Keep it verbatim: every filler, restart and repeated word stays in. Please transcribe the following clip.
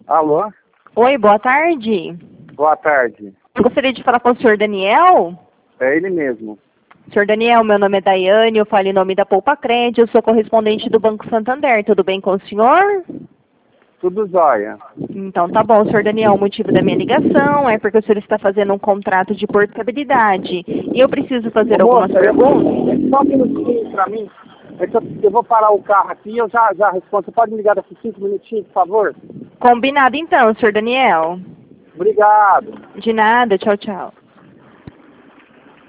Alô? Oi, boa tarde. Boa tarde. Eu gostaria de falar com o senhor Daniel. É ele mesmo. senhor Daniel, meu nome é Daiane, eu falo em nome da Poupa Crédito, eu sou correspondente do Banco Santander. Tudo bem com o senhor? Tudo jóia. Então tá bom, senhor Daniel, o motivo da minha ligação é porque o senhor está fazendo um contrato de portabilidade e eu preciso fazer Ô, algumas moça, eu perguntas. vou, só um minutinho pra mim. É que eu, eu vou parar o carro aqui e eu já, já respondo. Você pode me ligar daqui cinco minutinhos, por favor? Combinado então, senhor Daniel. Obrigado. De nada, tchau, tchau.